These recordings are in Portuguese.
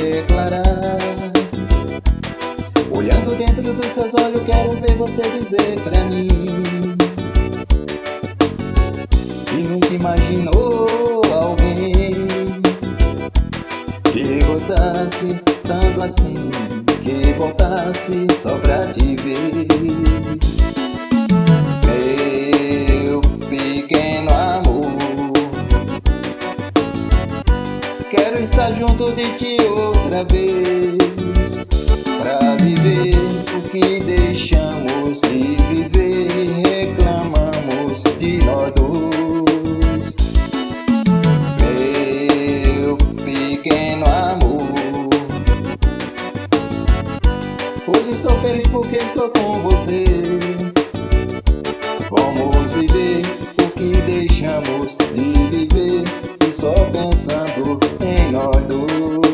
declarar. Olhando dentro dos seus olhos, quero ver você dizer pra mim que nunca imaginou alguém que gostasse tanto assim, que voltasse só pra te ver. Meu pequeno amor, quero estar junto de ti outra vez, pra viver o que deixamos de viver e reclamamos de nós dois. Meu pequeno amor, hoje estou feliz porque estou com você. Vamos viver o que deixamos de viver e só pensando em nós dois.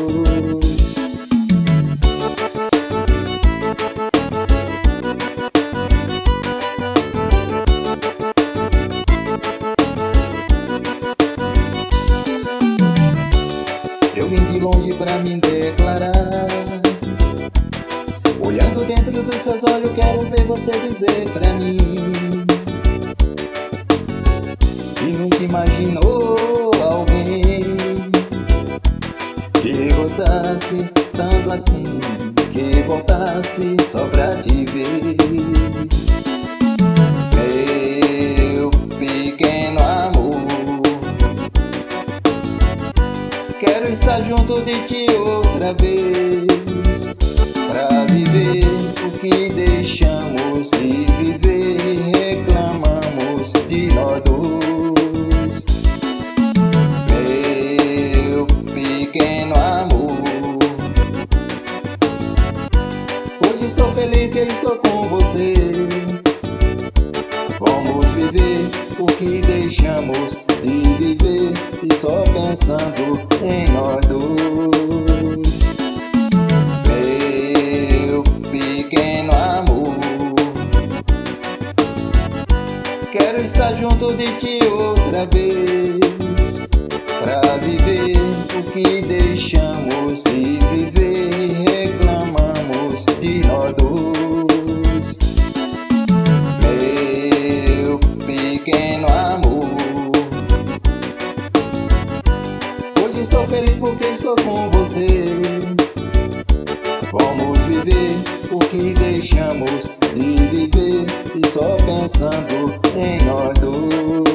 Eu vim de longe pra me declarar. Olhando dentro dos seus olhos, quero ver você dizer pra mim que nunca imaginou alguém que gostasse tanto assim, que voltasse só pra te ver. Meu pequeno amor, quero estar junto de ti outra vez, pra viver o que deixamos de viver e reclamamos de nós dois. Meu pequeno amor, hoje estou feliz que estou com você. Vamos viver o que deixamos de viver e só pensando em nós dois. Meu pequeno amor, quero estar junto de ti outra vez, pra viver o que deixamos de viver e reclamamos de nós dois. Meu pequeno amor, hoje estou feliz porque estou com você. Vamos viver o que deixamos de viver e só pensando em nós dois.